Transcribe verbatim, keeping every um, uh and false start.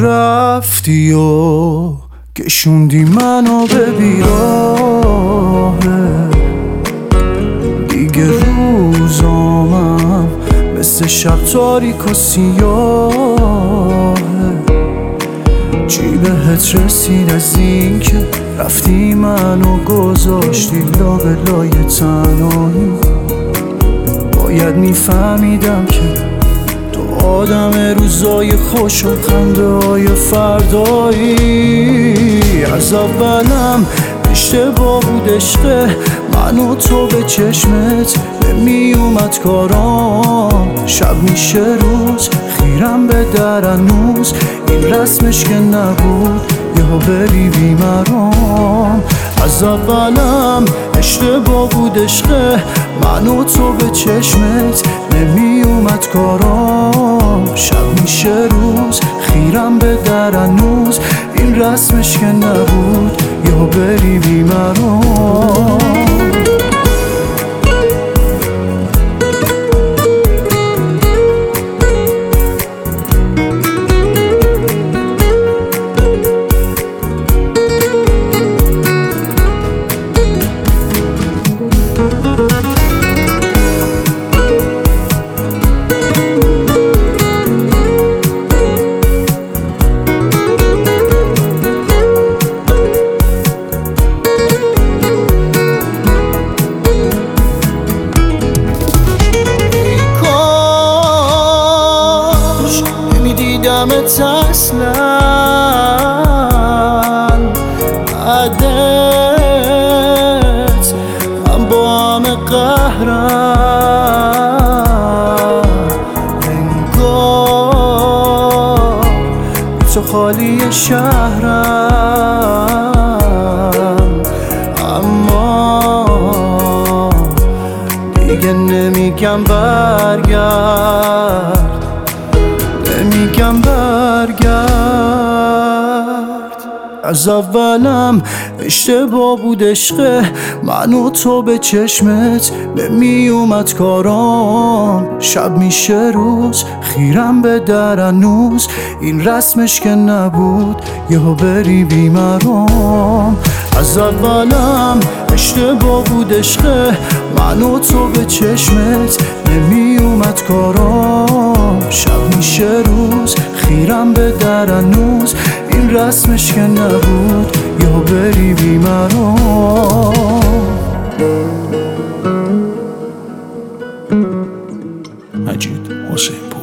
رفتی و کشوندی منو به بیراهه، دیگه روزامم مثل شب تاریک و سیاهه. چی بهت رسید از این که رفتی منو گذاشتی لابلای تنهایی؟ باید میفهمیدم که تو آدم روزای خوش و خنده های فردایی. از اولم اشتباه بود عشقه، من و تو به چشمت نمی اومد کارام. شب میشه روز خیرم به در هنوز، این رسمش که نبود یهو بری بیمرام. از اولم اشتباه بود عشقه، من و تو به چشمت نمی اومد کارام. شب میشه روز خیرم به در هنوز، این رسمش که نبود یهو بری بیمرام. نمیدیدمت اصلا، بعدت من با همه قهرم. انگار تو خالی شهرم، اما دیگه نمیگم برگرد، نمیگم برگرد. از اولم اشتباه بود عشقه، من و تو به چشمت نمی اومد کارام. شب میشه روز خیرم به در هنوز، این رسمش که نبود یهو بری بیمرام. از اولم اشتباه بود عشقه، من و تو به چشمت نمی اومد کارام. شب میشه روز خیرم به در هنوز، این رسمش که نبود یهو بری بیمرام. مجید حسین پور.